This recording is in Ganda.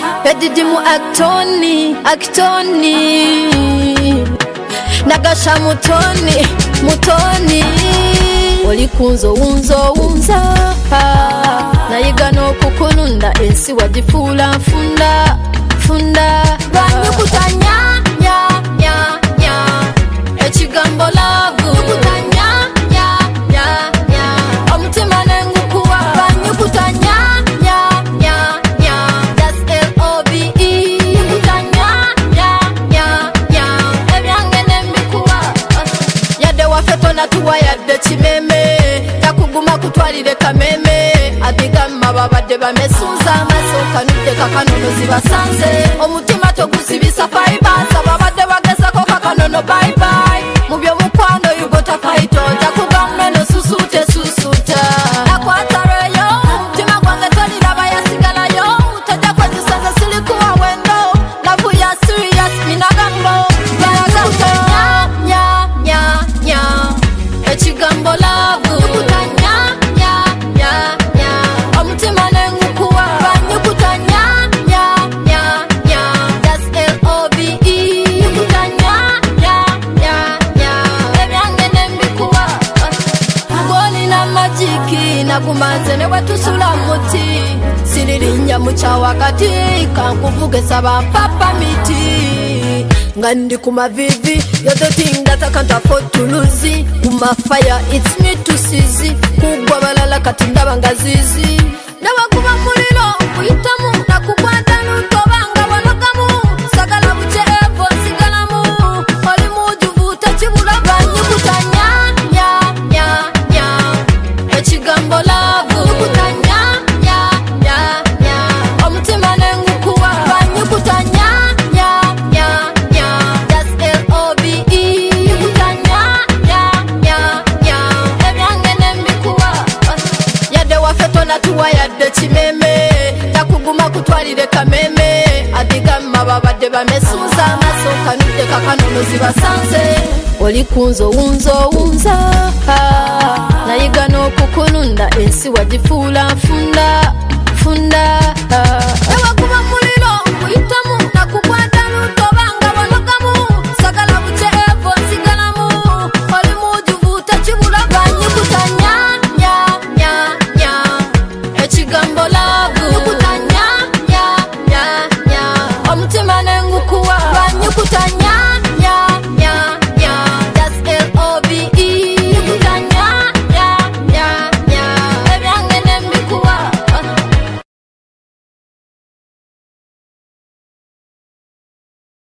Edidimu Actoni Nagasha Mutoni Olikunzo unza Nayiga n'okukulunda ensi wagifula funda Banyukutanya ekigambo love Nyukutanya omutima nengukuwa Banyukutanya that's LOVE Nyukutanya ebyange nembikuwa Yadde waffe tonatuwa yadde kimeme Takuguma kutwalire kameme Abigamba babadde bamesuza amaso kanudde kakanono zibasanze Omutima togusibisa fibers babadde bagezako kakanono bye bye Mu byomukwano you got a fight Takugamba no susute Nakwata reyo Mutima gwange toliraba yasigalayo Tajja kwezisanza silikuwa wendo Lavu ya serious minagambo Ekigambo love Nyukutanya omutima nengukuwa Banyukutanya that's LOVE Nyukutanya ebyange nembikuwa Gwolina magiki nagumanze ne wetusula muti Siririnnya mucha wakati kankuvuge saba papa miti Ngandi kumavivi you're the thing that I can't afford to lose Kuma fire it's me to seize Kugwa balala kati ndaba ngazizi Ndabaguma muliro kuyitamu Nakukwata nutobanga wanogamu Sagala buche evo sigalamu Oli mujuvu tekibula Banyukutanya ekigambo love Nyukutanya omutima nengukuwa Banyukutanya that's LOVE Nyukutanya ebyange nembikuwa Yadde waffe tonatuwa yadde kimeme Takuguma kutwalire kameme Abigamba babadde bamesuza amaso kanudde kakanono zibasanze Olikunzo unza Nayiga n'okukulunda ensi wagifula funda